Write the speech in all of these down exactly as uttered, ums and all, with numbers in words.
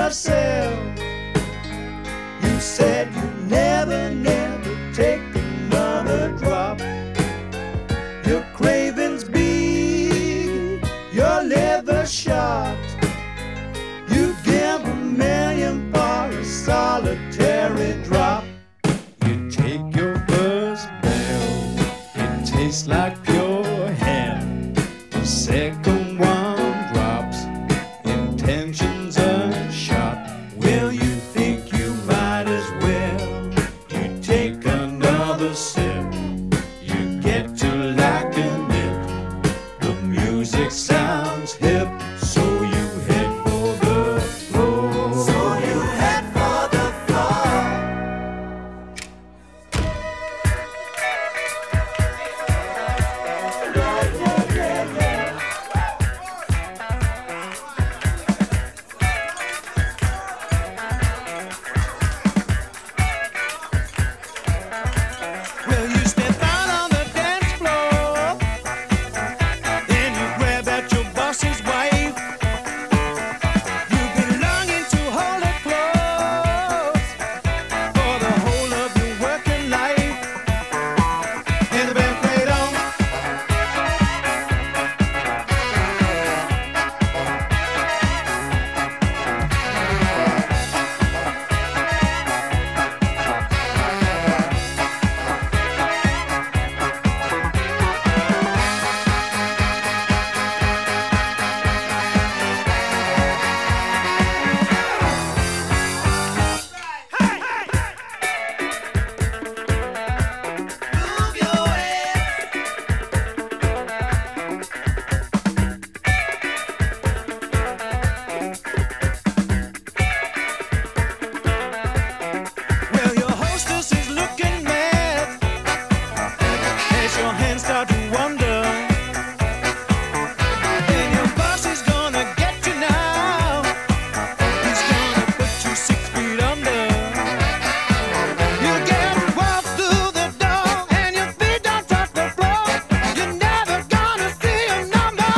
yourself. You said you'd never, never take another drop. Your cravings big, your liver shot. You'd give a million for a solitary drop. You take your first bell, it tastes like pure hell. The second one drops, intentions unshot. Well, you think you might as well. You take another sip, you get to liking it. The music sounds hip, so you head for the floor. So you head for the floor. Well, you step out on the dance floor, then you grab at your boss's wife. You belonging to hold it close for the whole of your working life. And the band played on. Move your head. Well, your hostess is looking mad as your hands start to wander. And your boss is gonna get you now. He's gonna put you six feet under. You get walk through the door and your feet don't touch the floor. You're never gonna see a number.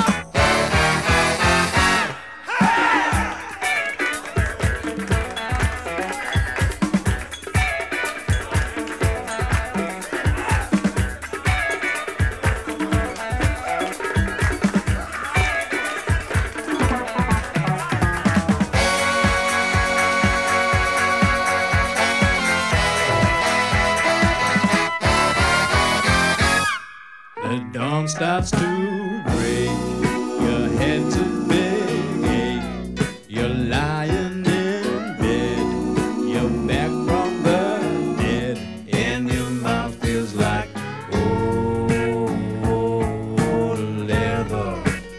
The dawn starts to break, your head's a big ache. You're lying in bed, you're back from the dead, and your mouth feels like old leather.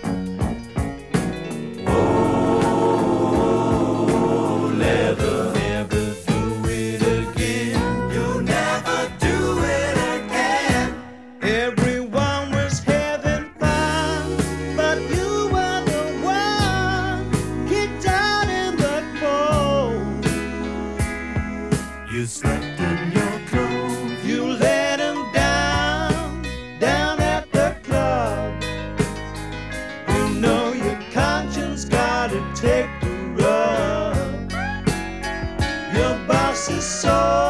Old leather. Never do it again. You'll never do it again. Everyone was having fun, but you were the one kicked out in the cold. You slept in your clothes. You let him down, down at the club. You know your conscience gotta take the rub. Your boss is so